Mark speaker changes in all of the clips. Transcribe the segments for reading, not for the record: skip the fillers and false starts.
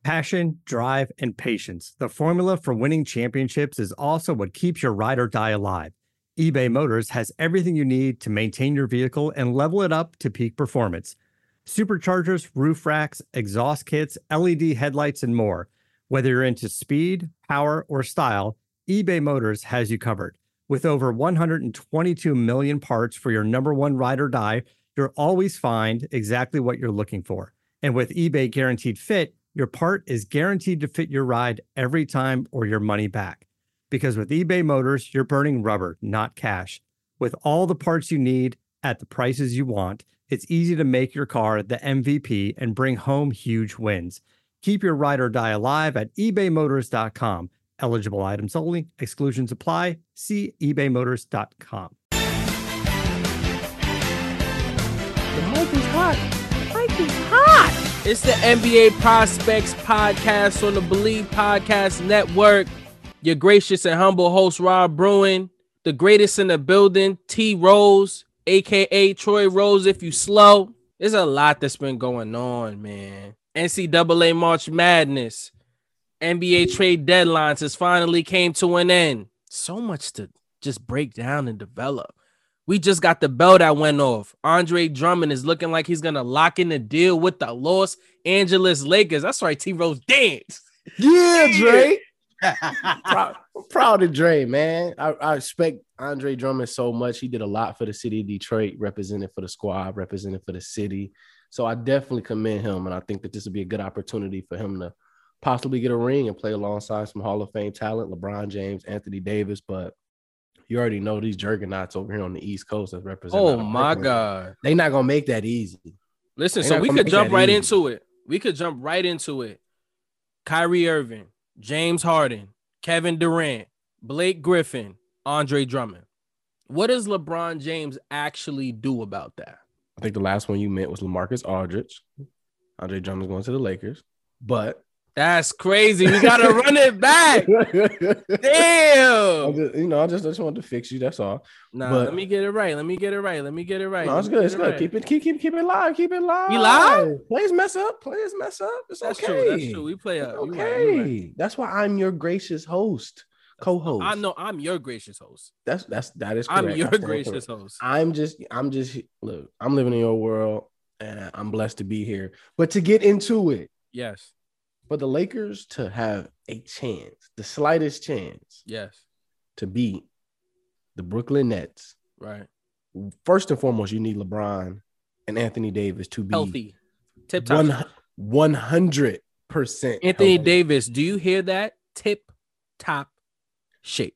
Speaker 1: Passion, drive, and patience. The formula for winning championships is also what keeps your ride or die alive. eBay Motors has everything you need to maintain your vehicle and level it up to peak performance. Superchargers, roof racks, exhaust kits, LED headlights, and more. Whether you're into speed, power, or style, eBay Motors has you covered. With over 122 million parts for your number one ride or die, you'll always find exactly what you're looking for. And with eBay Guaranteed Fit, your part is guaranteed to fit your ride every time or your money back. Because with eBay Motors, you're burning rubber, not cash. With all the parts you need at the prices you want, it's easy to make your car the MVP and bring home huge wins. Keep your ride or die alive at ebaymotors.com. Eligible items only. Exclusions apply. See ebaymotors.com.
Speaker 2: The mic is hot. The mic is hot. It's the NBA Prospects Podcast on the Believe Podcast Network. Your gracious and humble host, Rob Bruin. The greatest in the building, T. Rose, a.k.a. Troy Rose if you slow. There's a lot that's been going on, man. NCAA March Madness. NBA trade deadlines has finally came to an end. So much to just break down and develop. We just got the bell that went off. Andre Drummond is looking like he's going to lock in the deal with the Los Angeles Lakers. That's right, T-Rose dance.
Speaker 3: Yeah, Dre. Proud of Dre, man. I respect Andre Drummond so much. He did a lot for the city of Detroit, represented for the squad, represented for the city. So I definitely commend him, and I think that this would be a good opportunity for him to possibly get a ring and play alongside some Hall of Fame talent, LeBron James, Anthony Davis, but you already know these juggernauts over here on the East Coast that represent.
Speaker 2: Oh, my God.
Speaker 3: They're not going to make that easy.
Speaker 2: Listen, so we could jump right into it. We could jump right into it. Kyrie Irving, James Harden, Kevin Durant, Blake Griffin, Andre Drummond. What does LeBron James actually do about that?
Speaker 3: I think the last one you meant was LaMarcus Aldridge. Andre Drummond's going to the Lakers, but
Speaker 2: that's crazy. We gotta run it back. Damn.
Speaker 3: I just wanted to fix you. That's all.
Speaker 2: Nah, let me get it right. Let me get it right.
Speaker 3: No, it's good. It's good. Keep it live. Keep it live.
Speaker 2: You live?
Speaker 3: Players mess up. It's
Speaker 2: That's
Speaker 3: okay.
Speaker 2: True. That's true. We play up.
Speaker 3: Okay.
Speaker 2: You're right.
Speaker 3: That's why I'm your gracious host, co-host.
Speaker 2: I know I'm your gracious host.
Speaker 3: That is correct.
Speaker 2: I'm your gracious host.
Speaker 3: I'm just look, I'm living in your world and I'm blessed to be here. But to get into it.
Speaker 2: Yes.
Speaker 3: For the Lakers to have a chance, the slightest chance,
Speaker 2: yes,
Speaker 3: to beat the Brooklyn Nets,
Speaker 2: right?
Speaker 3: First and foremost, you need LeBron and Anthony Davis to be
Speaker 2: healthy, tip top,
Speaker 3: 100%.
Speaker 2: Anthony Davis, do you hear that? Tip top shape,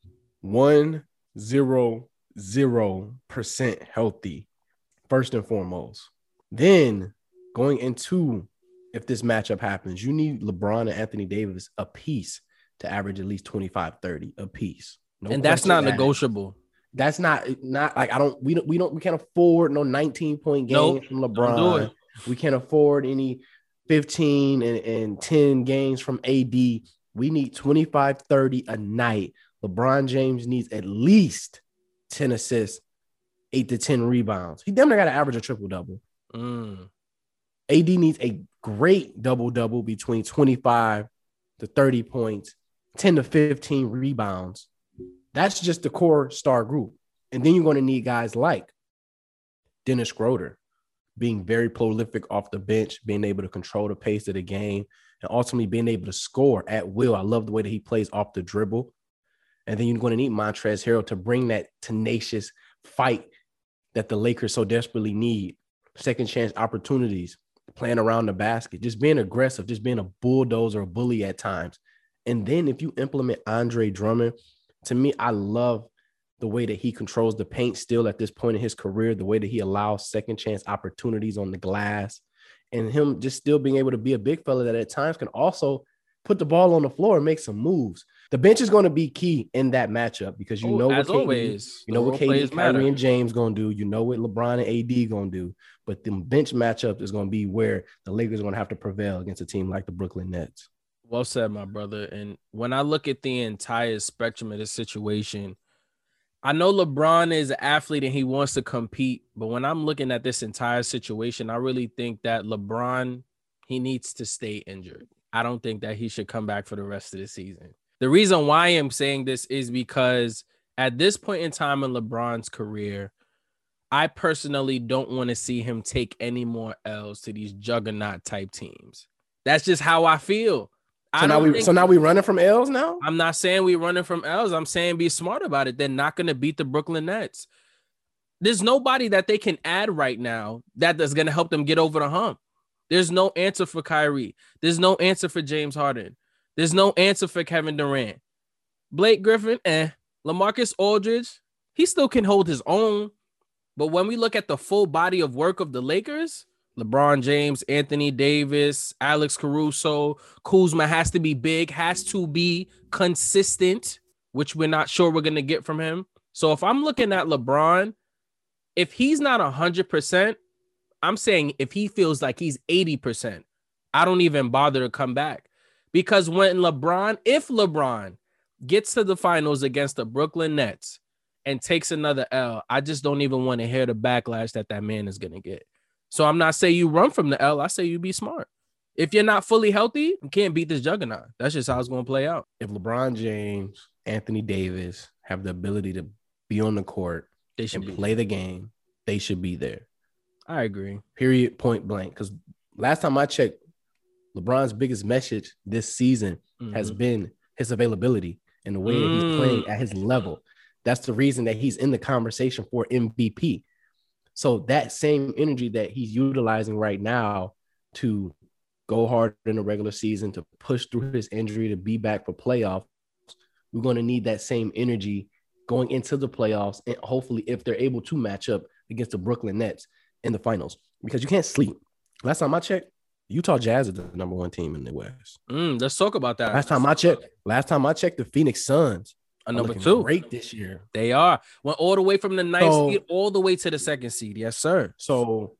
Speaker 3: 100% healthy. First and foremost, then going into. If this matchup happens, you need LeBron and Anthony Davis a piece to average at least 25-30 a piece.
Speaker 2: No, and that's not negotiable.
Speaker 3: That's not like we can't afford no 19-point games from LeBron. We can't afford any 15 and 10 games from AD. We need 25-30 a night. LeBron James needs at least 10 assists, 8 to 10 rebounds. He damn near got to average a triple-double. AD needs a great double-double between 25 to 30 points, 10 to 15 rebounds. That's just the core star group. And then you're going to need guys like Dennis Schroeder being very prolific off the bench, being able to control the pace of the game, and ultimately being able to score at will. I love the way that he plays off the dribble. And then you're going to need Montrezl Harrell to bring that tenacious fight that the Lakers so desperately need. Second chance opportunities. Playing around the basket, just being aggressive, just being a bulldozer, a bully at times. And then if you implement Andre Drummond, to me, I love the way that he controls the paint still at this point in his career, the way that he allows second chance opportunities on the glass, and him just still being able to be a big fella that at times can also put the ball on the floor and make some moves. The bench is going to be key in that matchup because what KD, Kyrie, and James going to do. You know what LeBron and AD going to do. But the bench matchup is going to be where the Lakers are going to have to prevail against a team like the Brooklyn Nets.
Speaker 2: Well said, my brother. And when I look at the entire spectrum of this situation, I know LeBron is an athlete and he wants to compete. But when I'm looking at this entire situation, I really think that LeBron, he needs to stay injured. I don't think that he should come back for the rest of the season. The reason why I'm saying this is because at this point in time in LeBron's career, I personally don't want to see him take any more L's to these juggernaut type teams. That's just how I feel.
Speaker 3: So now we running from L's now?
Speaker 2: I'm not saying we running from L's. I'm saying be smart about it. They're not going to beat the Brooklyn Nets. There's nobody that they can add right now that's going to help them get over the hump. There's no answer for Kyrie. There's no answer for James Harden. There's no answer for Kevin Durant. Blake Griffin, LaMarcus Aldridge, he still can hold his own. But when we look at the full body of work of the Lakers, LeBron James, Anthony Davis, Alex Caruso, Kuzma has to be big, has to be consistent, which we're not sure we're going to get from him. So if I'm looking at LeBron, if he's not 100%, I'm saying if he feels like he's 80%, I don't even bother to come back. Because if LeBron gets to the finals against the Brooklyn Nets and takes another L, I just don't even want to hear the backlash that man is going to get. So I'm not saying you run from the L. I say you be smart. If you're not fully healthy, you can't beat this juggernaut. That's just how it's going to play out.
Speaker 3: If LeBron James, Anthony Davis have the ability to be on the court and play the game, they should be there.
Speaker 2: I agree.
Speaker 3: Period, point blank. Because last time I checked, LeBron's biggest message this season has been his availability and the way that he's playing at his level. That's the reason that he's in the conversation for MVP. So that same energy that he's utilizing right now to go hard in the regular season, to push through his injury, to be back for playoffs, we're going to need that same energy going into the playoffs. And hopefully if they're able to match up against the Brooklyn Nets in the finals, because you can't sleep. Last time I checked, Utah Jazz is the number one team in the West.
Speaker 2: Let's talk about that.
Speaker 3: Last time I checked, the Phoenix Suns
Speaker 2: are number 2.
Speaker 3: Great this year.
Speaker 2: They are. Went all the way from the ninth seed all the way to the 2nd seed. Yes, sir.
Speaker 3: So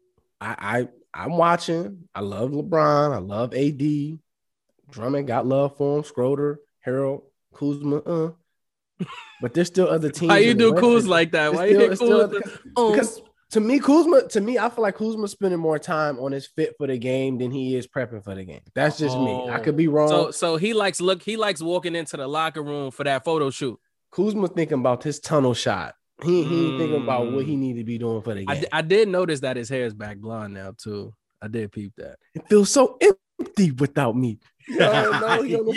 Speaker 3: I'm watching. I love LeBron. I love AD. Drummond, got love for him. Schroeder, Harold, Kuzma. But there's still other teams.
Speaker 2: Why you do Kuz like that? Why you hit Kuz?
Speaker 3: Because to me, I feel like Kuzma's spending more time on his fit for the game than he is prepping for the game. That's just me. I could be wrong.
Speaker 2: So he likes walking into the locker room for that photo shoot.
Speaker 3: Kuzma thinking about his tunnel shot. He ain't thinking about what he need to be doing for the game.
Speaker 2: I did notice that his hair is back blonde now too. I did peep that.
Speaker 3: It feels so empty without me. No, he on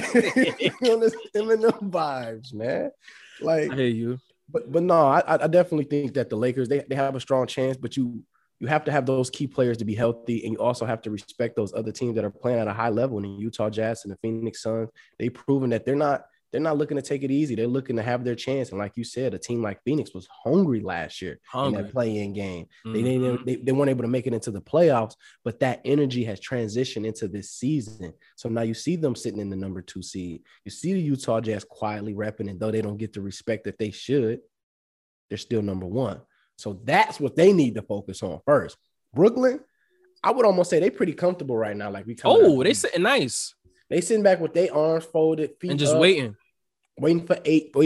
Speaker 3: the Eminem vibes, man. Like,
Speaker 2: I hear you.
Speaker 3: But no, I definitely think that the Lakers, they have a strong chance, but you have to have those key players to be healthy, and you also have to respect those other teams that are playing at a high level. And the Utah Jazz and the Phoenix Suns, they've proven that they're not looking to take it easy. They're looking to have their chance. And like you said, a team like Phoenix was hungry last year in that play-in game. They weren't able to make it into the playoffs, but that energy has transitioned into this season. So now you see them sitting in the number 2 seed. You see the Utah Jazz quietly repping, and though they don't get the respect that they should, they're still number 1. So that's what they need to focus on first. Brooklyn, I would almost say they're pretty comfortable right now. Like
Speaker 2: they sitting nice.
Speaker 3: They sitting back with their arms folded, feet
Speaker 2: and just
Speaker 3: up,
Speaker 2: waiting
Speaker 3: for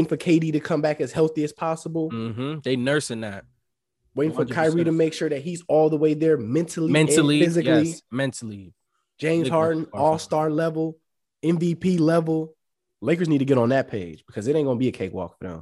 Speaker 3: KD to come back as healthy as possible.
Speaker 2: They nursing that.
Speaker 3: Waiting 100%. For Kyrie to make sure that he's all the way there mentally and physically.
Speaker 2: Yes, mentally.
Speaker 3: James Harden, all-star level, MVP level. Lakers need to get on that page because it ain't going to be a cakewalk for them.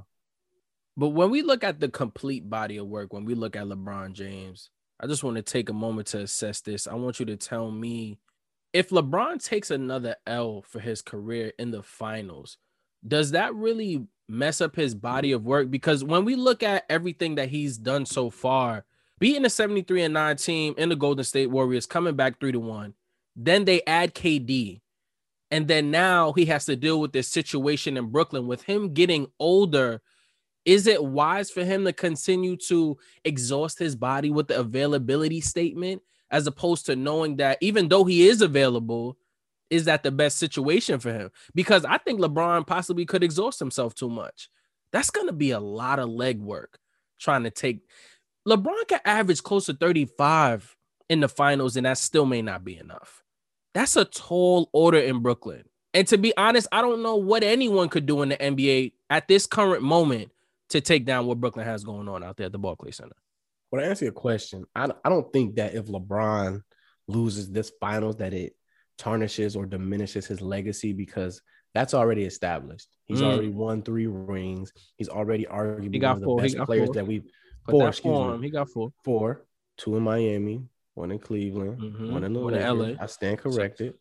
Speaker 2: But when we look at the complete body of work, when we look at LeBron James, I just want to take a moment to assess this. I want you to tell me, if LeBron takes another L for his career in the finals, does that really mess up his body of work? Because when we look at everything that he's done so far, beating a 73-9 team in the Golden State Warriors, coming back 3-1, then they add KD, and then now he has to deal with this situation in Brooklyn with him getting older. Is it wise for him to continue to exhaust his body with the availability statement, as opposed to knowing that even though he is available, is that the best situation for him? Because I think LeBron possibly could exhaust himself too much. That's going to be a lot of leg work trying to take. LeBron can average close to 35 in the finals, and that still may not be enough. That's a tall order in Brooklyn. And to be honest, I don't know what anyone could do in the NBA at this current moment to take down what Brooklyn has going on out there at the Barclays Center.
Speaker 3: Well, to answer your question, I don't think that if LeBron loses this finals that it tarnishes or diminishes his legacy because that's already established. He's already won 3 rings. He's already arguably one of the best players that we've.
Speaker 2: He got 4.
Speaker 3: 4, 2 in Miami, 1 in Cleveland, 1 in the Lakers. LA. I stand corrected.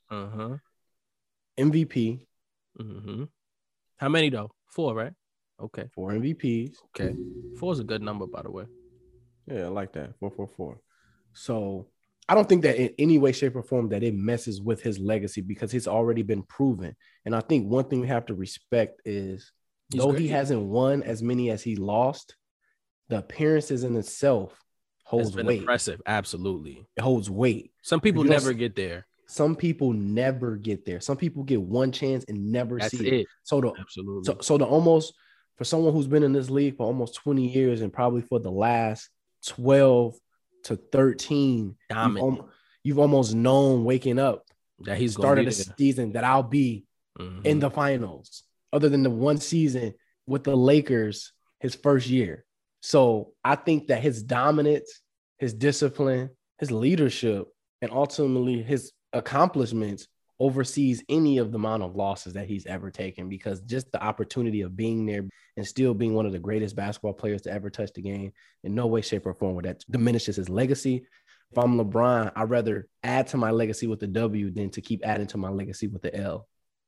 Speaker 3: MVP.
Speaker 2: How many though? 4, right? Okay.
Speaker 3: 4 MVPs.
Speaker 2: Okay. 4 is a good number, by the way.
Speaker 3: Yeah, I like that. 4. So I don't think that in any way, shape, or form that it messes with his legacy because he's already been proven. And I think one thing we have to respect is he hasn't won as many as he lost, the appearances in itself holds weight.
Speaker 2: Impressive. Absolutely.
Speaker 3: It holds weight.
Speaker 2: Some people never get there.
Speaker 3: Some people never get there. Some people get one chance and never see it.
Speaker 2: Absolutely.
Speaker 3: So the almost for someone who's been in this league for almost 20 years and probably for the last 12 to 13, you've almost known waking up
Speaker 2: that he's
Speaker 3: started a season that I'll be in the finals, other than the one season with the Lakers, his first year. So I think that his dominance, his discipline, his leadership, and ultimately his accomplishments oversees any of the amount of losses that he's ever taken, because just the opportunity of being there and still being one of the greatest basketball players to ever touch the game, in no way, shape, or form would that diminishes his legacy. If I'm LeBron, I'd rather add to my legacy with the W than to keep adding to my legacy with the L.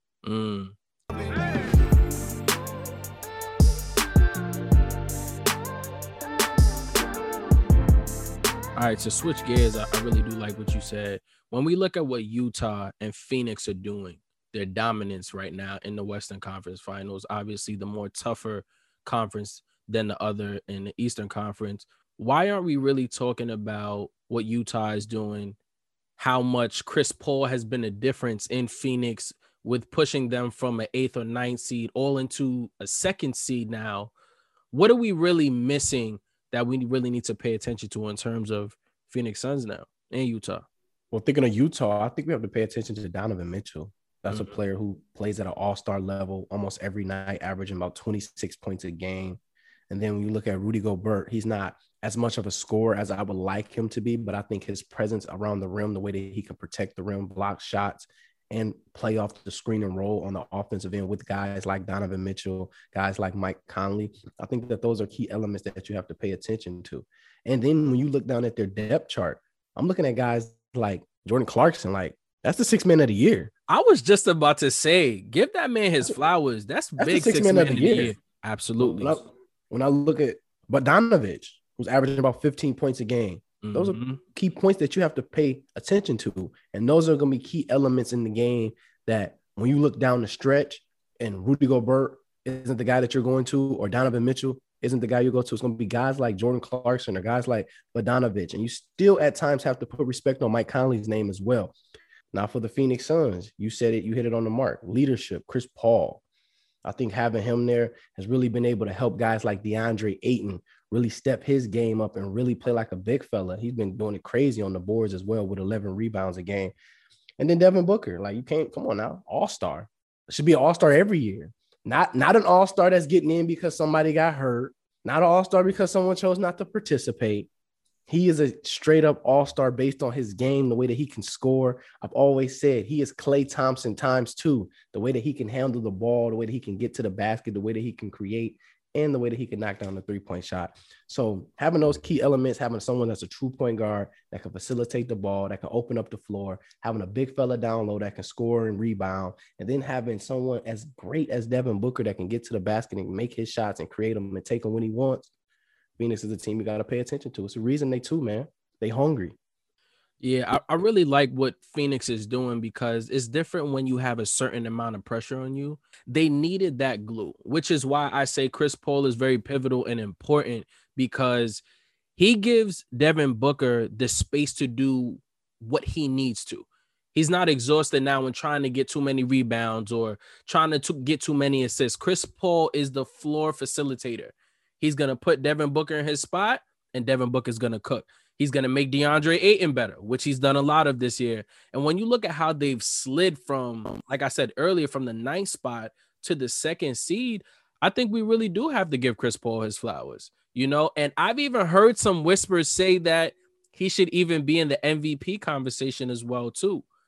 Speaker 2: All right, so switch gears. I really do like what you said. When we look at what Utah and Phoenix are doing, their dominance right now in the Western Conference Finals, obviously the more tougher conference than the other in the Eastern Conference. Why aren't we really talking about what Utah is doing, how much Chris Paul has been a difference in Phoenix with pushing them from an 8th or 9th seed all into a 2nd seed now? What are we really missing that we really need to pay attention to in terms of Phoenix Suns now and Utah?
Speaker 3: Well, thinking of Utah, I think we have to pay attention to Donovan Mitchell. That's a player who plays at an all-star level almost every night, averaging about 26 points a game. And then when you look at Rudy Gobert, he's not as much of a scorer as I would like him to be, but I think his presence around the rim, the way that he can protect the rim, block shots, and play off the screen and roll on the offensive end with guys like Donovan Mitchell, guys like Mike Conley, I think that those are key elements that you have to pay attention to. And then when you look down at their depth chart, I'm looking at guys like Jordan Clarkson, like that's the 6th man of the year.
Speaker 2: I was just about to say, give that man his flowers. That's big. 6th man of the year. Absolutely.
Speaker 3: When I look at Bogdanovic, who's averaging about 15 points a game, those are key points that you have to pay attention to. And those are going to be key elements in the game that when you look down the stretch and Rudy Gobert isn't the guy that you're going to, or Donovan Mitchell isn't the guy you go to, it's going to be guys like Jordan Clarkson or guys like Bogdanovic. And you still at times have to put respect on Mike Conley's name as well. Now for the Phoenix Suns, you said it, you hit it on the mark. Leadership, Chris Paul. I think having him there has really been able to help guys like DeAndre Ayton really step his game up and really play like a big fella. He's been doing it crazy on the boards as well with 11 rebounds a game. And then Devin Booker, like you can't, come on now, all-star. It should be an all-star every year. Not an all-star that's getting in because somebody got hurt. Not an all-star because someone chose not to participate. He is a straight-up all-star based on his game, the way that he can score. I've always said he is Klay Thompson ×2, the way that he can handle the ball, the way that he can get to the basket, the way that he can create, and the way that he can knock down the three-point shot. So having those key elements, having someone that's a true point guard that can facilitate the ball, that can open up the floor, having a big fella down low that can score and rebound, and then having someone as great as Devin Booker that can get to the basket and make his shots and create them and take them when he wants. Phoenix is a team you got to pay attention to. It's the reason they too, man. They hungry.
Speaker 2: Yeah, I really like what Phoenix is doing because it's different when you have a certain amount of pressure on you. They needed that glue, which is why I say Chris Paul is very pivotal and important because he gives Devin Booker the space to do what he needs to. He's not exhausted now in trying to get too many rebounds or trying to get too many assists. Chris Paul is the floor facilitator. He's going to put Devin Booker in his spot, and Devin Booker's going to cook. He's going to make DeAndre Ayton better, which he's done a lot of this year. And when you look at how they've slid from, like I said earlier, from the 9th spot to the 2nd seed, I think we really do have to give Chris Paul his flowers, you know? And I've even heard some whispers say that he should even be in the MVP conversation as well, too.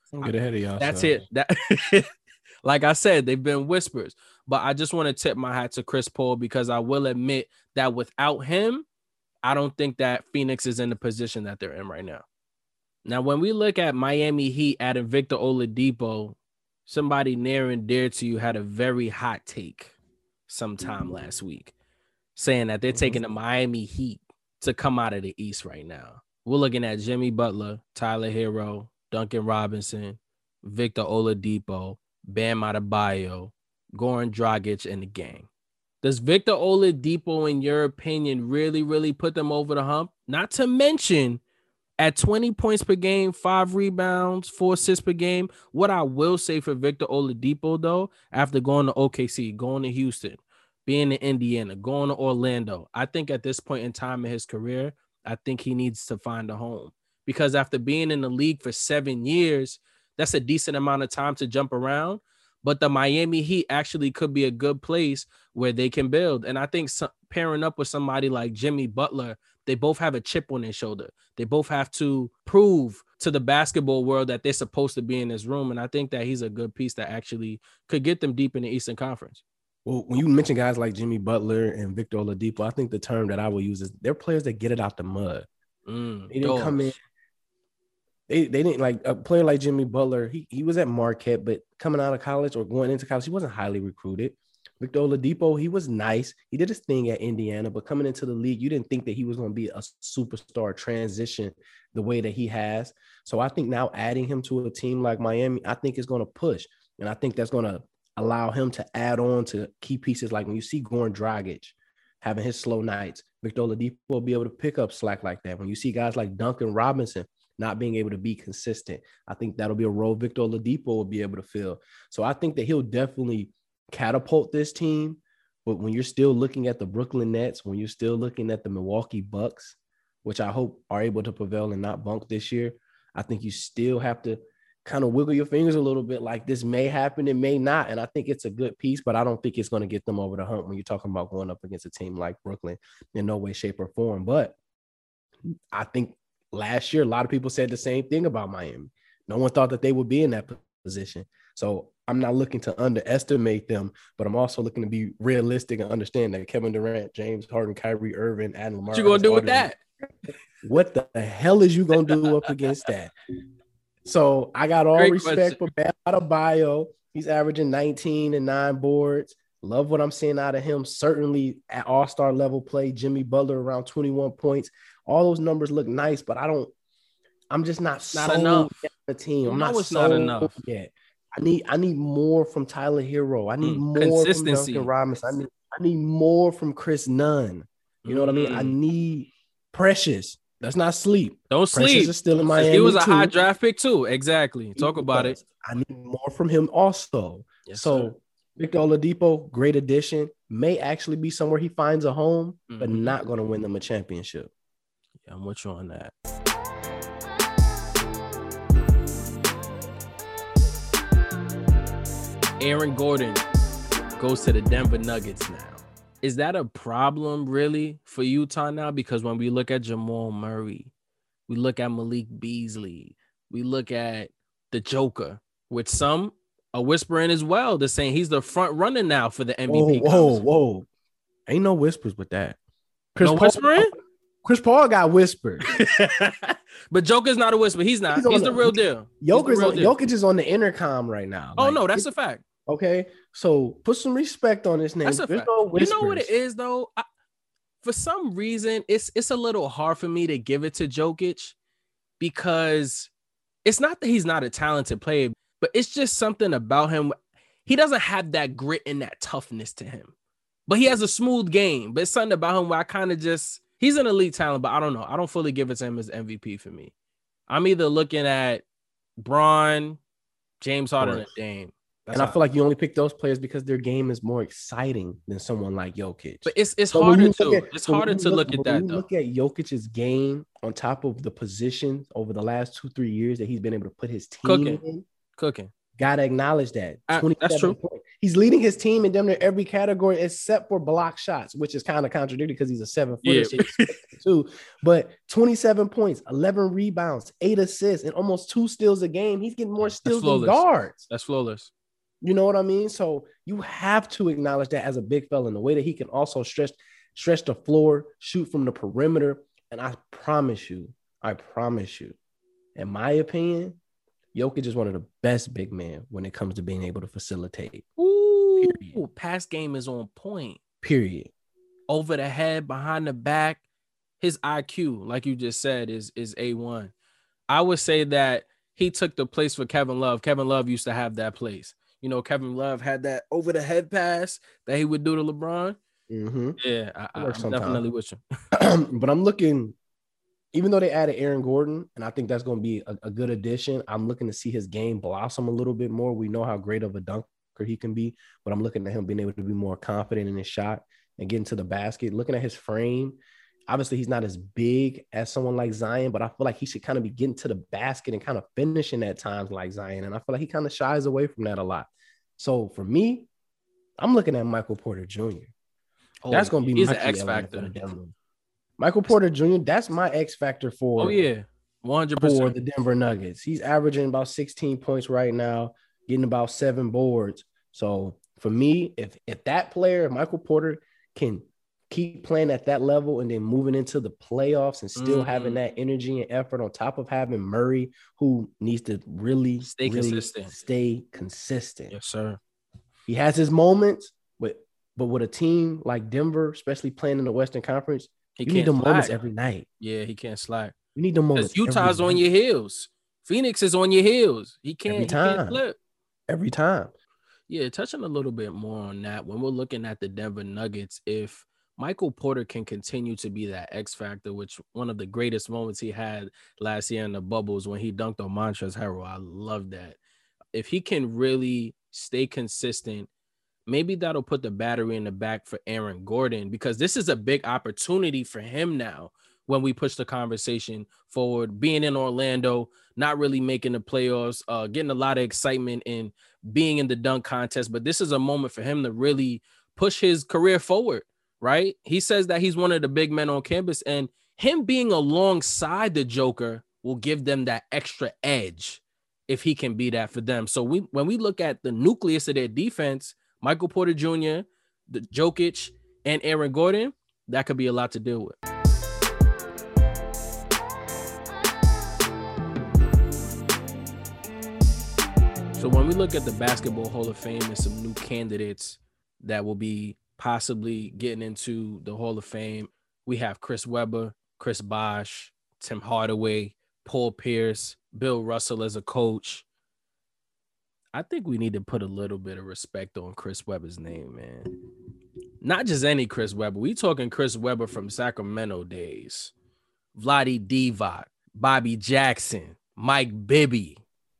Speaker 3: Don't get ahead of y'all.
Speaker 2: That's it. That, like I said, they've been whispers. But I just want to tip my hat to Chris Paul because I will admit that without him, I don't think that Phoenix is in the position that they're in right now. Now, when we look at Miami Heat adding Victor Oladipo, somebody near and dear to you had a very hot take sometime last week saying that they're taking the Miami Heat to come out of the East right now. We're looking at Jimmy Butler, Tyler Hero, Duncan Robinson, Victor Oladipo, Bam Adebayo, Goran Dragic, and the gang. Does Victor Oladipo, in your opinion, really put them over the hump? Not to mention, at 20 points per game, 5 rebounds, 4 assists per game. What I will say for Victor Oladipo, though, after going to OKC, going to Houston, being in Indiana, going to Orlando, I think at this point in time in his career, I think he needs to find a home. Because after being in the league for 7 years, that's a decent amount of time to jump around. But the Miami Heat actually could be a good place where they can build. And I think pairing up with somebody like Jimmy Butler, they both have a chip on their shoulder. They both have to prove to the basketball world that they're supposed to be in this room. And I think that he's a good piece that actually could get them deep in the Eastern Conference.
Speaker 3: Well, when you mention guys like Jimmy Butler and Victor Oladipo, I think the term that I will use is they're players that get it out the mud. They didn't come in. They didn't like a player like Jimmy Butler. He was at Marquette, but coming out of college or going into college, he wasn't highly recruited. Victor Oladipo, he was nice. He did his thing at Indiana, but coming into the league, you didn't think that he was going to be a superstar transition the way that he has. So I think now adding him to a team like Miami, I think is going to push. And I think that's going to allow him to add on to key pieces. Like when you see Goran Dragic having his slow nights, Victor Oladipo will be able to pick up slack like that. When you see guys like Duncan Robinson not being able to be consistent, I think that'll be a role Victor Oladipo will be able to fill. So I think that he'll definitely catapult this team. But when you're still looking at the Brooklyn Nets, when you're still looking at the Milwaukee Bucks, which I hope are able to prevail and not bunk this year, I think you still have to kind of wiggle your fingers a little bit like this may happen, it may not. And I think it's a good piece, but I don't think it's going to get them over the hump when you're talking about going up against a team like Brooklyn in no way, shape, or form. But I think last year, a lot of people said the same thing about Miami. No one thought that they would be in that position. So I'm not looking to underestimate them, but I'm also looking to be realistic and understand that Kevin Durant, James Harden, Kyrie Irving, and Lamar.
Speaker 2: What you going to do with that?
Speaker 3: What the hell is you going to do up against that? So I got all Great respect question. For Bam Adebayo. He's averaging 19 and 9 boards. Love what I'm seeing out of him. Certainly at all-star level play. Jimmy Butler around 21 points. All those numbers look nice, but I'm just not
Speaker 2: enough.
Speaker 3: The team. I'm not enough yet. I need more from Tyler Hero. I need more from Duncan Robinson. I need more from Chris Nunn. You know what I mean? I need Precious. Let's not sleep.
Speaker 2: Don't
Speaker 3: Precious
Speaker 2: sleep.
Speaker 3: Is still in Miami.
Speaker 2: He was a high draft pick too. Exactly. Talk about it.
Speaker 3: I need more from him also.
Speaker 2: Yes,
Speaker 3: so
Speaker 2: sir.
Speaker 3: Victor Oladipo, great addition. May actually be somewhere he finds a home, but not going to win them a championship.
Speaker 2: Yeah, I'm with you on that. Aaron Gordon goes to the Denver Nuggets now. Is that a problem really for Utah now? Because when we look at Jamal Murray, we look at Malik Beasley, we look at the Joker, which some are whispering as well. They're saying he's the front runner now for the MVP.
Speaker 3: Whoa. Ain't no whispers with that.
Speaker 2: Whispering?
Speaker 3: Chris Paul got whispered.
Speaker 2: But Joker's not a whisper. He's not. He's the real deal.
Speaker 3: Jokic is on the intercom right now.
Speaker 2: Oh, no, that's a fact.
Speaker 3: Okay, so put some respect on his name.
Speaker 2: That's a fact. You know what it is, though? For some reason, it's a little hard for me to give it to Jokic because it's not that he's not a talented player, but it's just something about him. He doesn't have that grit and that toughness to him, but he has a smooth game. But it's something about him where I kind of just, he's an elite talent, but I don't know. I don't fully give it to him as MVP for me. I'm either looking at Bron, James Harden, and Dame.
Speaker 3: And I feel like you only pick those players because their game is more exciting than someone like Jokic.
Speaker 2: But it's harder to look at that, though. When you look
Speaker 3: at Jokic's game on top of the positions over the last 2-3 years that he's been able to put his team in.
Speaker 2: Cooking.
Speaker 3: Gotta acknowledge that.
Speaker 2: That's true.
Speaker 3: He's leading his team in damn near every category except for block shots, which is kind of contradictory because he's a 7-footer.
Speaker 2: Yeah.
Speaker 3: Too. But 27 points, 11 rebounds, 8 assists, and almost 2 steals a game. He's getting more steals than guards.
Speaker 2: That's flawless.
Speaker 3: You know what I mean? So you have to acknowledge that as a big fella in the way that he can also stretch the floor, shoot from the perimeter. And I promise you, in my opinion, Jokic is one of the best big men when it comes to being able to facilitate.
Speaker 2: Ooh, pass game is on point.
Speaker 3: Period.
Speaker 2: Over the head, behind the back. His IQ, like you just said, is A1. I would say that he took the place for Kevin Love. Kevin Love used to have that place. You know, Kevin Love had that over the head pass that he would do to LeBron.
Speaker 3: Mm-hmm.
Speaker 2: Yeah, I'm definitely with you.
Speaker 3: But I'm looking, even though they added Aaron Gordon, and I think that's going to be a good addition, I'm looking to see his game blossom a little bit more. We know how great of a dunker he can be, but I'm looking at him being able to be more confident in his shot and getting to the basket. Looking at his frame, obviously he's not as big as someone like Zion, but I feel like he should kind of be getting to the basket and kind of finishing at times like Zion. And I feel like he kind of shies away from that a lot. So for me, I'm looking at Michael Porter Jr. That's going to be
Speaker 2: my X factor.
Speaker 3: Michael Porter Jr., that's my X factor for
Speaker 2: 100%
Speaker 3: for the Denver Nuggets. He's averaging about 16 points right now, getting about 7 boards. So for me, if that player, Michael Porter, can keep playing at that level and then moving into the playoffs and still having that energy and effort on top of having Murray, who needs to really stay consistent.
Speaker 2: Yes, sir.
Speaker 3: He has his moments, but with a team like Denver, especially playing in the Western Conference, you need the moments every night.
Speaker 2: Yeah, he can't slack.
Speaker 3: You need the moments.
Speaker 2: Utah's on your heels. Phoenix is on your heels. He can't flip.
Speaker 3: Every time.
Speaker 2: Yeah, touching a little bit more on that, when we're looking at the Denver Nuggets, if Michael Porter can continue to be that X factor, which one of the greatest moments he had last year in the bubbles when he dunked on Montrezl Harrell, I love that. If he can really stay consistent, maybe that'll put the battery in the back for Aaron Gordon, because this is a big opportunity for him now when we push the conversation forward, being in Orlando, not really making the playoffs, getting a lot of excitement and being in the dunk contest. But this is a moment for him to really push his career forward, right? He says that he's one of the big men on campus, and him being alongside the Joker will give them that extra edge if he can be that for them. So when we look at the nucleus of their defense, Michael Porter Jr., the Jokic, and Aaron Gordon, that could be a lot to deal with. So when we look at the Basketball Hall of Fame and some new candidates that will be possibly getting into the Hall of Fame, we have Chris Webber, Chris Bosh, Tim Hardaway, Paul Pierce, Bill Russell as a coach. I think we need to put a little bit of respect on Chris Webber's name, man. Not just any Chris Webber. We talking Chris Webber from Sacramento days. Vlade Divac, Bobby Jackson, Mike Bibby.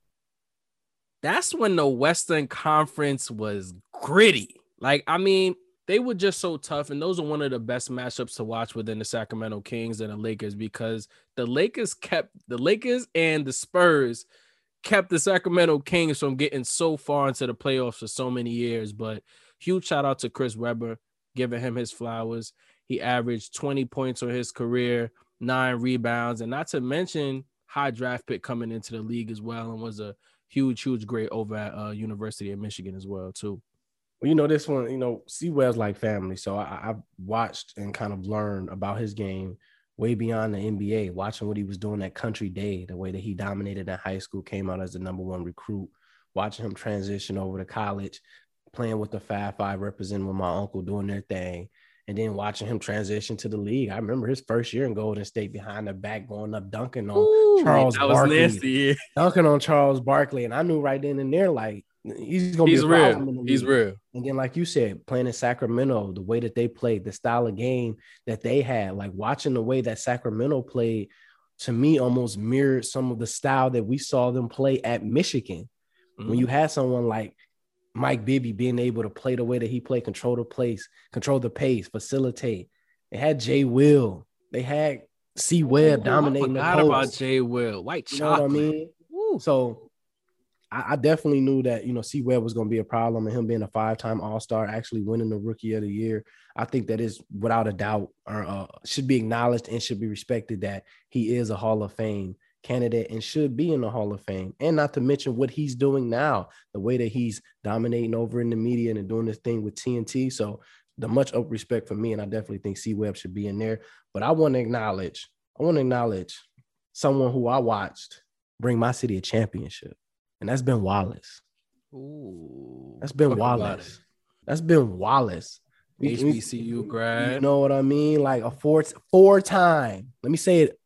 Speaker 2: That's when the Western Conference was gritty. Like, I mean, they were just so tough, and those are one of the best matchups to watch within the Sacramento Kings and the Lakers, because the Lakers and the Spurs kept the Sacramento Kings from getting so far into the playoffs for so many years. But huge shout out to Chris Webber, giving him his flowers. He averaged 20 points on his career, 9 rebounds, and not to mention high draft pick coming into the league as well, and was a huge grade over at University of Michigan as well, too.
Speaker 3: Well, you know, this one, you know, C-Web's like family. So I've watched and kind of learned about his game way beyond the NBA, watching what he was doing at Country Day, the way that he dominated in high school, came out as the #1 recruit, watching him transition over to college, playing with the 5-5, representing with my uncle, doing their thing, and then watching him transition to the league. I remember his first year in Golden State behind the back, going up, dunking on Charles Barkley.
Speaker 2: Nasty.
Speaker 3: Dunking on Charles Barkley. And I knew right then and there, like, he's going to be a
Speaker 2: real.
Speaker 3: problem in the league.
Speaker 2: He's real.
Speaker 3: And then, like you said, playing in Sacramento, the way that they played, the style of game that they had, like watching the way that Sacramento played, to me, almost mirrored some of the style that we saw them play at Michigan. Mm-hmm. When you had someone like Mike Bibby being able to play the way that he played, control the pace, facilitate. They had Jay Will. They had C-Web dominating the post.
Speaker 2: About Jay Will. White chocolate.
Speaker 3: You know what I mean? Woo. So I definitely knew that, C Webb was going to be a problem, and him being a 5-time All-Star, actually winning the Rookie of the Year. I think that is without a doubt should be acknowledged and should be respected that he is a Hall of Fame candidate and should be in the Hall of Fame. And not to mention what he's doing now, the way that he's dominating over in the media and doing this thing with TNT. So the much up respect for me, and I definitely think C Webb should be in there. But I want to acknowledge someone who I watched bring my city a championship. And that's Ben Wallace.
Speaker 2: Ooh,
Speaker 3: that's Ben Wallace. That's Ben Wallace.
Speaker 2: HBCU grad.
Speaker 3: You know what I mean? Like a four-time. Let me say it,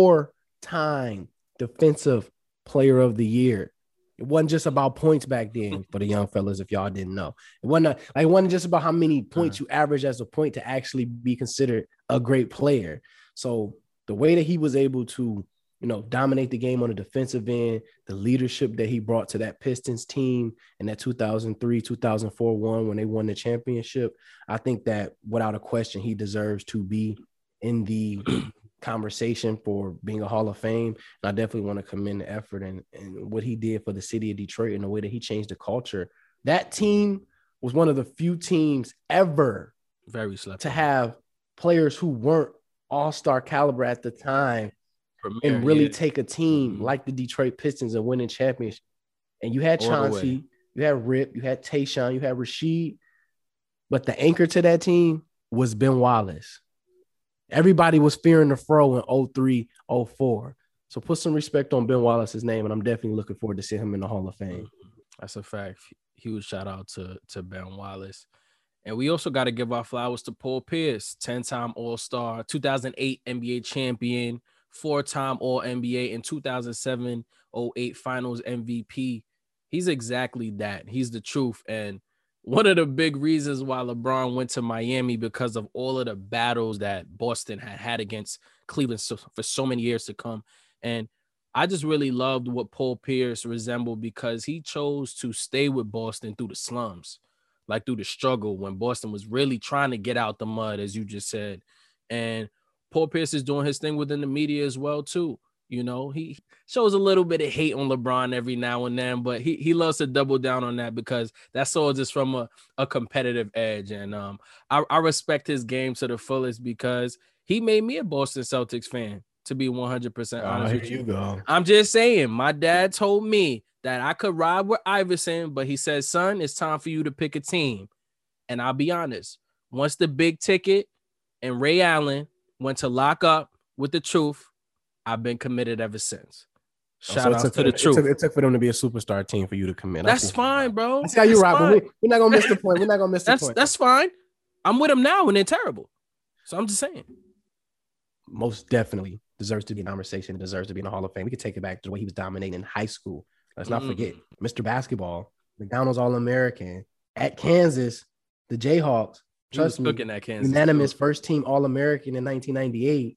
Speaker 3: 4-time defensive player of the year. It wasn't just about points back then for the young fellas, if y'all didn't know. It wasn't just about how many points you average as a point to actually be considered a great player. So the way that he was able to dominate the game on the defensive end, the leadership that he brought to that Pistons team in that 2003, 2004 one when they won the championship, I think that without a question, he deserves to be in the conversation for being a Hall of Fame. And I definitely want to commend the effort and what he did for the city of Detroit and the way that he changed the culture. That team was one of the few teams ever to have players who weren't all-star caliber at the time and really take a team like the Detroit Pistons and winning championship. And you had Chauncey, you had Rip, you had Tayshaun, you had Rasheed, but the anchor to that team was Ben Wallace. Everybody was fearing the fro in 03, 04. So put some respect on Ben Wallace's name, and I'm definitely looking forward to seeing him in the Hall of Fame.
Speaker 2: That's a fact. Huge shout out to Ben Wallace. And we also got to give our flowers to Paul Pierce, 10-time All-Star, 2008 NBA champion, 4-time All-NBA, and 2007-08 Finals MVP. He's exactly that. He's the truth. And one of the big reasons why LeBron went to Miami because of all of the battles that Boston had against Cleveland for so many years to come. And I just really loved what Paul Pierce resembled because he chose to stay with Boston through the slums, like through the struggle when Boston was really trying to get out the mud, as you just said. And Paul Pierce is doing his thing within the media as well, too. He shows a little bit of hate on LeBron every now and then, but he loves to double down on that because that's all just from a competitive edge. And I respect his game to the fullest because he made me a Boston Celtics fan, to be 100% honest with you.
Speaker 3: Go.
Speaker 2: I'm just saying, my dad told me that I could ride with Iverson, but he said, son, it's time for you to pick a team. And I'll be honest, once the big ticket and Ray Allen went to lock up with the truth, I've been committed ever since. Shout out to the truth.
Speaker 3: It took for them to be a superstar team for you to commit.
Speaker 2: That's fine, bro.
Speaker 3: That's how you rock. We're not going to miss the point. We're not going to miss the point.
Speaker 2: That's fine. I'm with them now and they're terrible. So I'm just saying.
Speaker 3: Most definitely deserves to be in conversation. Deserves to be in the Hall of Fame. We could take it back to the way he was dominating in high school. Let's not forget Mr. Basketball, McDonald's All-American at Kansas, the Jayhawks. Trust me, unanimous first team All-American in 1998.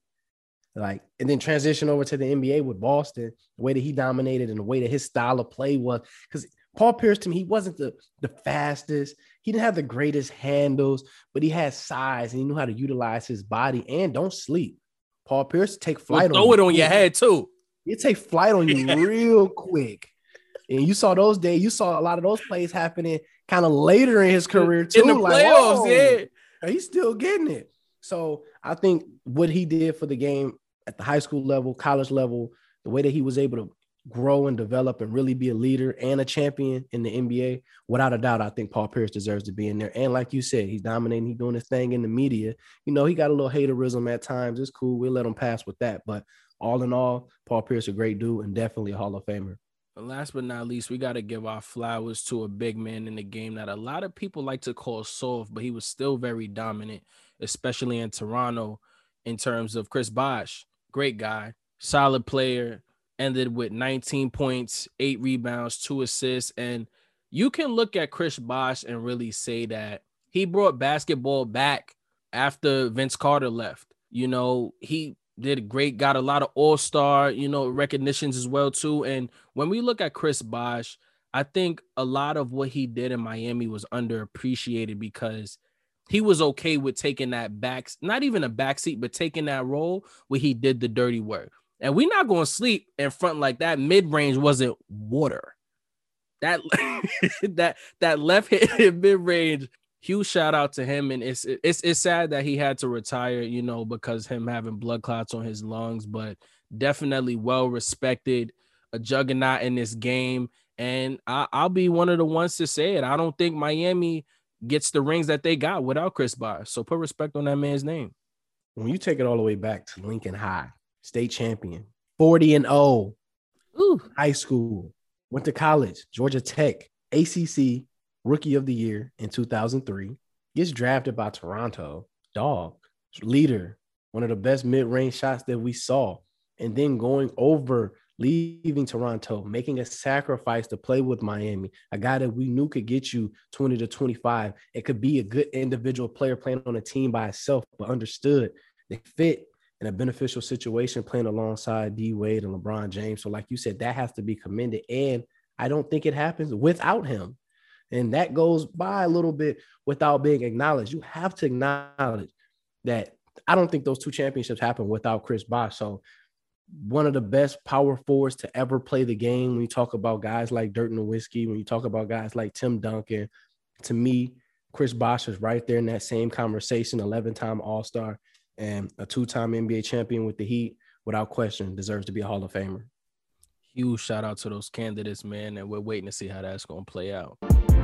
Speaker 3: And then transition over to the NBA with Boston, the way that he dominated and the way that his style of play was. Because Paul Pierce, to me, he wasn't the fastest. He didn't have the greatest handles, but he had size and he knew how to utilize his body. And don't sleep. Paul Pierce take flight on you.
Speaker 2: Throw it on your head, too.
Speaker 3: He'll take flight on you real quick. And you saw those days. You saw a lot of those plays happening kind of later in his career, too.
Speaker 2: In the playoffs,
Speaker 3: He's still getting it. So I think what he did for the game at the high school level, college level, the way that he was able to grow and develop and really be a leader and a champion in the NBA, without a doubt, I think Paul Pierce deserves to be in there. And like you said, he's dominating. He's doing his thing in the media. He got a little haterism at times. It's cool. We'll let him pass with that. But all in all, Paul Pierce, a great dude and definitely a Hall of Famer.
Speaker 2: And last but not least, we got to give our flowers to a big man in the game that a lot of people like to call soft, but he was still very dominant, especially in Toronto, in terms of Chris Bosh. Great guy, solid player, ended with 19 points, 8 rebounds, 2 assists. And you can look at Chris Bosh and really say that he brought basketball back after Vince Carter left. He did great, got a lot of all-star, recognitions as well, too. And when we look at Chris Bosh, I think a lot of what he did in Miami was underappreciated because he was okay with taking that not even a backseat, but taking that role where he did the dirty work. And we're not going to sleep in front like that. Mid-range wasn't water. that that left hit mid range. Huge shout out to him, and it's sad that he had to retire, you know, because him having blood clots on his lungs, but definitely well respected, a juggernaut in this game, and I'll be one of the ones to say it. I don't think Miami gets the rings that they got without Chris Bosh, so put respect on that man's name.
Speaker 3: When you take it all the way back to Lincoln High, state champion, 40-0, high school, went to college, Georgia Tech, ACC. Rookie of the Year in 2003, gets drafted by Toronto, dog, leader, one of the best mid-range shots that we saw, and then going over, leaving Toronto, making a sacrifice to play with Miami, a guy that we knew could get you 20 to 25. It could be a good individual player playing on a team by itself, but understood they fit in a beneficial situation playing alongside D Wade and LeBron James. So like you said, that has to be commended, and I don't think it happens without him. And that goes by a little bit without being acknowledged. You have to acknowledge that I don't think those two championships happen without Chris Bosh. So one of the best power forwards to ever play the game. When you talk about guys like Dirk Nowitzki, when you talk about guys like Tim Duncan, to me, Chris Bosh is right there in that same conversation, 11-time All-Star and a 2-time NBA champion with the Heat, without question, deserves to be a Hall of Famer.
Speaker 2: Huge shout out to those candidates, man, and we're waiting to see how that's going to play out.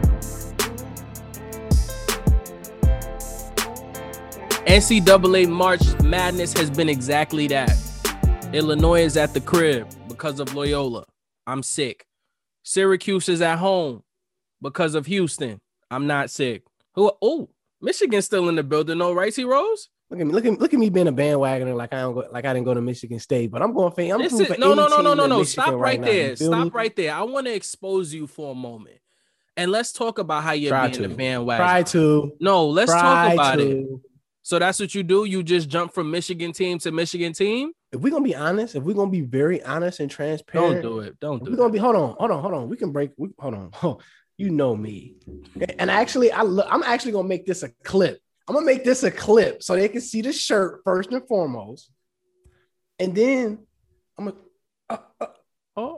Speaker 2: NCAA March Madness has been exactly that. Illinois is at the crib because of Loyola. I'm sick. Syracuse is at home because of Houston. I'm not sick. Michigan's still in the building, though, right, T. Rose?
Speaker 3: Look at me being a bandwagoner, like I didn't go to Michigan State, but I'm going for
Speaker 2: no. Stop right there. Stop right there. I want to expose you for a moment, and let's talk about how you're being a bandwagon.
Speaker 3: Try to.
Speaker 2: No, let's talk about it. So that's what you do. You just jump from Michigan team to Michigan team.
Speaker 3: If we're gonna be honest, if we're gonna be very honest and transparent,
Speaker 2: don't do it.
Speaker 3: We're gonna be. Hold on. We can break. Hold on. You know me, and actually, I'm actually gonna make this a clip. I'm going to make this a clip so they can see the shirt first and foremost. And then I'm going to, oh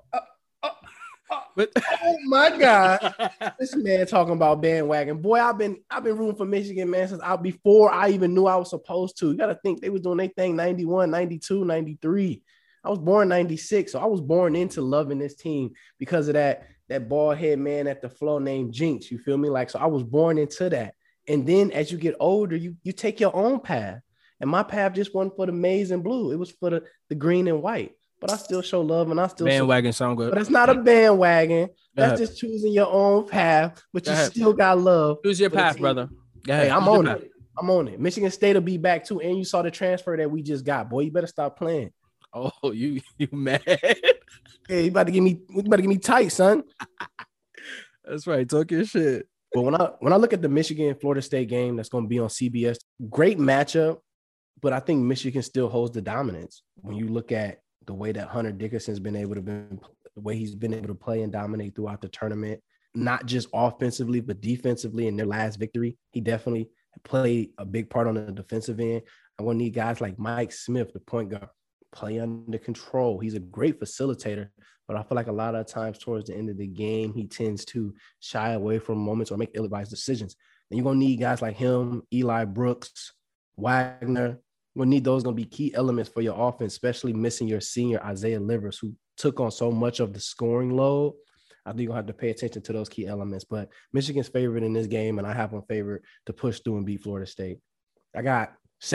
Speaker 3: my God. This man talking about bandwagon. Boy, I've been rooting for Michigan, man, since before I even knew I was supposed to. You got to think they was doing their thing 91, 92, 93. I was born 96, so I was born into loving this team because of that bald head man at the flow named Jinx. You feel me? Like, so I was born into that. And then as you get older, you take your own path. And my path just wasn't for the maize and blue. It was for the green and white. But I still show love and I still
Speaker 2: bandwagon sound good.
Speaker 3: But it's not a bandwagon. That's just choosing your own path, but you still got love.
Speaker 2: Choose your path, brother.
Speaker 3: Hey, I'm on it. I'm on it. Michigan State will be back too. And you saw the transfer that we just got. Boy, you better stop playing.
Speaker 2: Oh, you mad?
Speaker 3: Hey, you about to give me tight, son.
Speaker 2: That's right. Talk your shit.
Speaker 3: But when I look at the Michigan-Florida State game that's going to be on CBS, great matchup, but I think Michigan still holds the dominance. When you look at the way that Hunter Dickinson's the way he's been able to play and dominate throughout the tournament, not just offensively, but defensively in their last victory, he definitely played a big part on the defensive end. I'm going to need guys like Mike Smith, the point guard, play under control. He's a great facilitator, but I feel like a lot of times towards the end of the game, he tends to shy away from moments or make ill-advised decisions. And you're going to need guys like him, Eli Brooks, Wagner. You're going to need those going to be key elements for your offense, especially missing your senior Isaiah Livers, who took on so much of the scoring load. I think you're going to have to pay attention to those key elements. But Michigan's favorite in this game, and I have one favorite to push through and beat Florida State. I got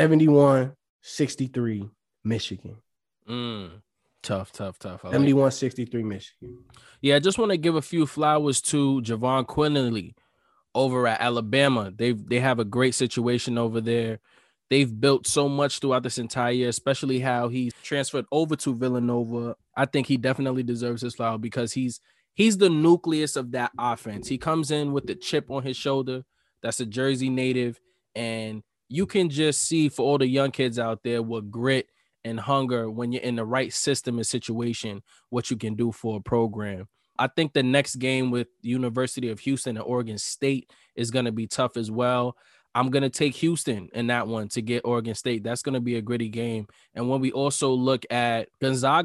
Speaker 3: 71-63 Michigan.
Speaker 2: Tough.
Speaker 3: 71-63 Michigan.
Speaker 2: Yeah, I just want to give a few flowers to Javon Quinerly over at Alabama. They have a great situation over there. They've built so much throughout this entire year, especially how he's transferred over to Villanova. I think he definitely deserves his flower because he's the nucleus of that offense. He comes in with the chip on his shoulder. That's a Jersey native. And you can just see for all the young kids out there what grit and hunger when you're in the right system and situation, what you can do for a program. I think the next game with University of Houston and Oregon State is going to be tough as well. I'm going to take Houston in that one to get Oregon State. That's going to be a gritty game. And when we also look at Gonzaga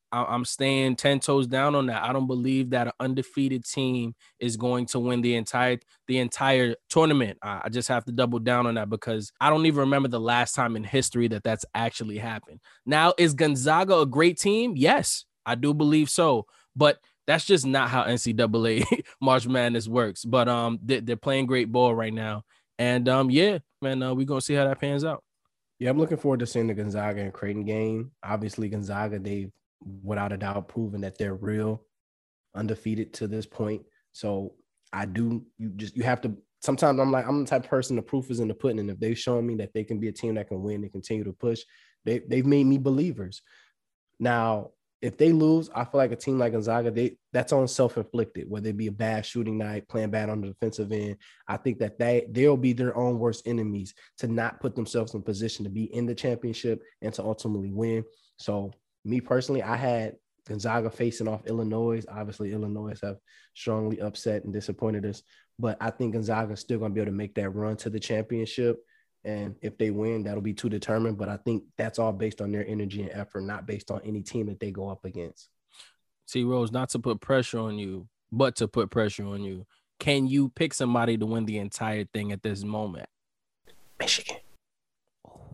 Speaker 2: I'm staying 10 toes down on that. I don't believe that an undefeated team is going to win the entire tournament. I just have to double down on that because I don't even remember the last time in history that's actually happened. Now, is Gonzaga a great team? Yes, I do believe so. But that's just not how NCAA March Madness works. But they're playing great ball right now. And we're going to see how that pans out.
Speaker 3: Yeah, I'm looking forward to seeing the Gonzaga and Creighton game. Obviously, Gonzaga, they've without a doubt proven that they're real, undefeated to this point. So you have to, sometimes I'm the type of person, the proof is in the pudding. And if they've shown me that they can be a team that can win and continue to push, they've made me believers. Now, if they lose, I feel like a team like Gonzaga, that's on self-inflicted, whether it be a bad shooting night, playing bad on the defensive end. I think that they'll be their own worst enemies to not put themselves in position to be in the championship and to ultimately win. So me personally, I had Gonzaga facing off Illinois. Obviously, Illinois have strongly upset and disappointed us, but I think Gonzaga is still going to be able to make that run to the championship. And if they win, that'll be to determine. But I think that's all based on their energy and effort, not based on any team that they go up against.
Speaker 2: T. Rose, not to put pressure on you, but to put pressure on you. Can you pick somebody to win the entire thing at this moment?
Speaker 3: Michigan. Do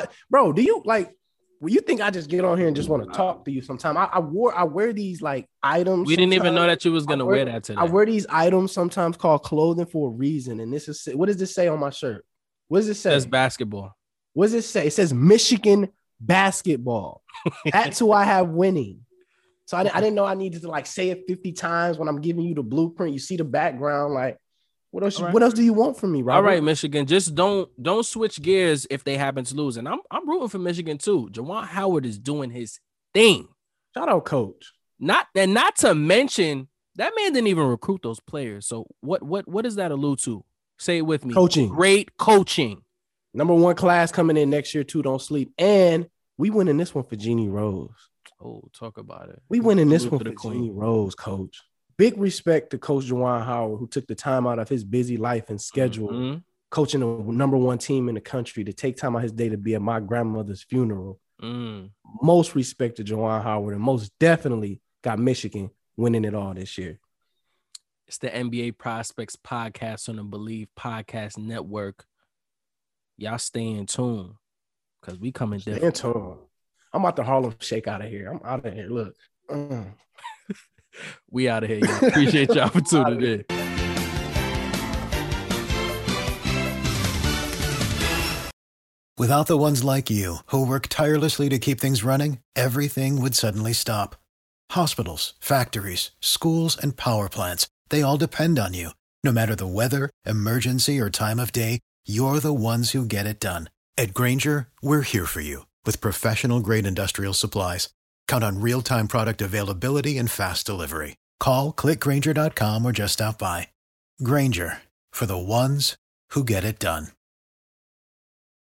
Speaker 3: you think I just get on here and just want to talk to you sometime? I wear these like items.
Speaker 2: We didn't even know that you was going to wear that today.
Speaker 3: I wear these items sometimes called clothing for a reason. And what does this say on my shirt? What does it say?
Speaker 2: It says basketball.
Speaker 3: What does it say? It says Michigan basketball. That's who I have winning. So I didn't know I needed to like say it 50 times when I'm giving you the blueprint. You see the background. Like, what else? Right. What else do you want from me, Robert?
Speaker 2: All right, Michigan. Just don't switch gears if they happen to lose. And I'm rooting for Michigan too. Juwan Howard is doing his thing.
Speaker 3: Shout out, coach.
Speaker 2: Not to mention that man didn't even recruit those players. So what does that allude to? Say it with me.
Speaker 3: Coaching.
Speaker 2: Great coaching.
Speaker 3: Number 1 class coming in next year too. Don't sleep. And we winning this one for Jeannie Rose.
Speaker 2: Oh, talk about it.
Speaker 3: We winning this one for Jeannie Rose, coach. Big respect to Coach Juwan Howard, who took the time out of his busy life and schedule, coaching the number 1 team in the country, to take time out his day to be at my grandmother's funeral. Most respect to Juwan Howard, and most definitely got Michigan winning it all this year.
Speaker 2: It's the NBA Prospects Podcast on the Believe Podcast Network. Y'all stay in tune because we coming different.
Speaker 3: Stay in tune. I'm about to Harlem Shake out of here. I'm out of here. Look.
Speaker 2: We out of here. Y'all. Appreciate y'all for tuning in.
Speaker 4: Without the ones like you who work tirelessly to keep things running, everything would suddenly stop. Hospitals, factories, schools, and power plants, they all depend on you. No matter the weather, emergency, or time of day, you're the ones who get it done. At Grainger, we're here for you with professional-grade industrial supplies. Count on real-time product availability and fast delivery. Call, click Grainger.com, or just stop by. Grainger, for the ones who get it done.